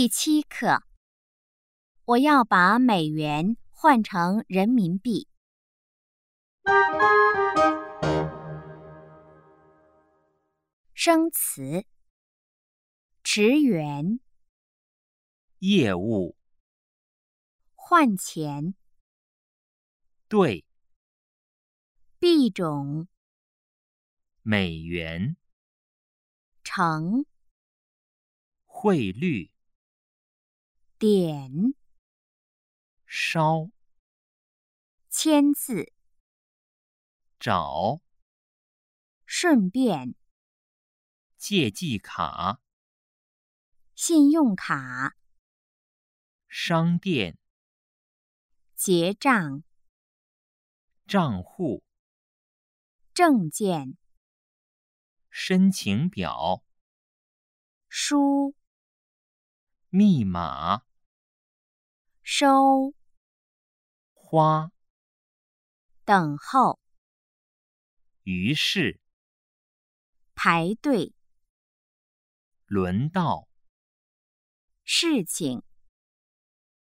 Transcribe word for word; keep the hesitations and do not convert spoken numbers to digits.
第七课，我要把美元换成人民币。生词：驰援、 业务、 换钱、 对、 币种、 美元、 成、 汇率、 点、 烧、 签字、 找、 顺便、 借记卡、 信用卡、 商店、 结账、 账户、 证件、 申请表、 书、 密码、 收、 花、 等候、 于是、 排队、 轮到。 事情。